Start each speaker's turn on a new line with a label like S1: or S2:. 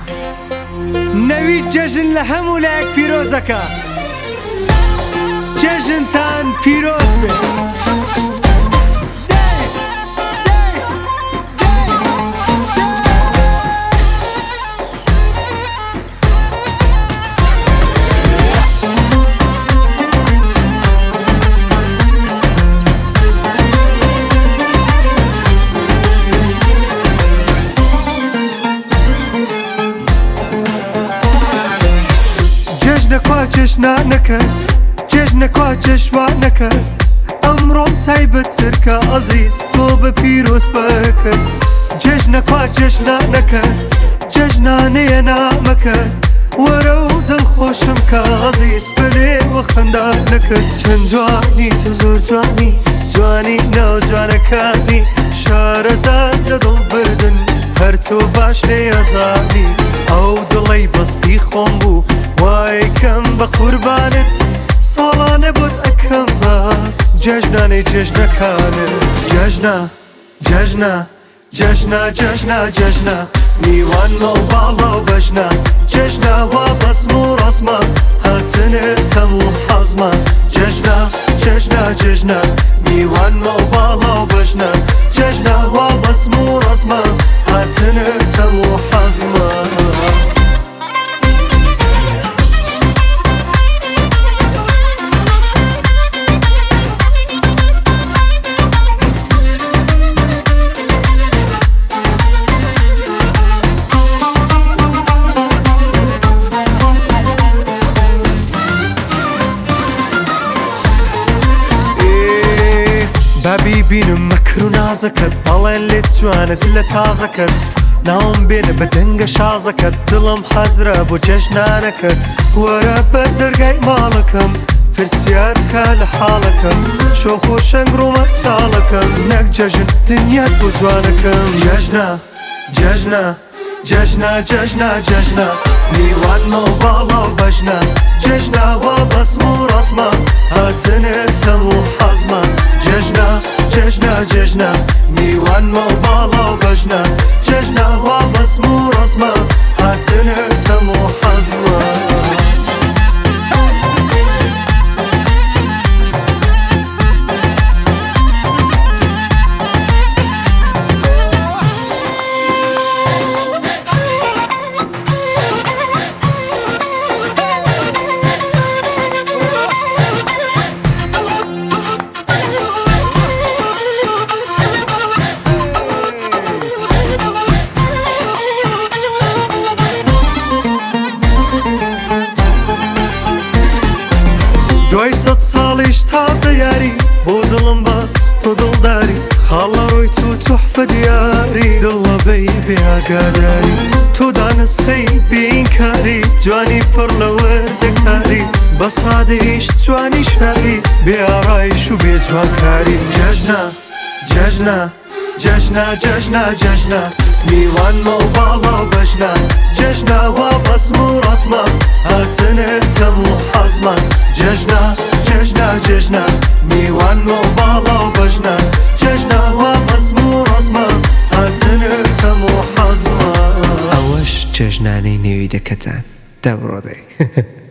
S1: نەوی جێژن لە هەموو لایەک پیرۆزەکە جێژنتان پیرۆز بێ جێژنەکوا جێژنانەکەت جێژنەکوا جێژوانەکەت ئەمڕۆم تایبەتترکە ئەزیز تۆ بە پیرۆز بەکەت جێژنەکوا جێژنانەکەت جێژنانەیە نامەکەت وەرە و دڵخۆشم کە ئەزیز بەلێ وە خەندانەکەت چەند جوانی تۆ زۆر جوانی جوانی ناو جوانەکانی شارەزاد لە دڵ بردن هەر تۆ باش لێەزانی ئەو دڵەی بەستی خۆم بوو وای کەم بە قوربانت ساڵانە بۆت ئەکەم بە جێژنانەی جێژنەکانت جێژنە جێژنە جێژنە جێژنە جێژنە میوانمە و باڵە و بەژنە جێژنە وا بەسم و ڕەسمە هاتنت هەموو حەزمە جێژنە جێژنە جێژنە میوانمە و باڵە و بەژنە جێژنە وا بەسم و ڕەسمە هاتنت هەموو حەزمە بابی بینم مەکر و نازەکەت بەڵێن لێت جوانت لە تازەکەت ناوم بێنە بە دەنگە شازەکەت دڵم حەزرە بۆ جێژنانەکەت وەرە بەر دەرگای ماڵەکەم پرسیار بکە لە حاڵەکەم شۆخ و شەنگ ڕۆمە چاڵەکەم نەک جەژن دنیات بۆ جوانەکەم جێژنە جێژنە جێژنە جێژنە جێژنە میوانمە و باڵە و بەژنە جێژنە وا بەسم و ڕەسمە هاتنت هەموو حەزمە جێژنە جێژنە جێژنە میوانمە و باڵە و بەژنە جێژنە وا بەسم و ڕەسمە هاتنت هەموو حەزمە دوای سەد ساڵیش تازە یاری بۆ دڵم بەس تۆ دڵداری خاڵە ڕۆی تو توحفە دیاری دڵە بەی بێئاگاداری تۆ دانسخەی بێئینکاری جوانی پڕ لە وەردەکاری بە سادەیش جوانی شاری بێئاڕایش و بێجوانکاری جێژنە جێژنە جێژنە جێژنە جێژنە میوانمە و باڵە و بەژنە جێژنە وا بەسم و ڕەسمە هاتنت هەموو حەزمە جێژنە جێژنە جێژنە میوانمە و باڵە و بەژنە جێژنە وا بەسم و ڕەسمە هاتنت هەموو حەزمە ئەوەش جێژنانەی نێوی دەکەتان دەبڕۆدەی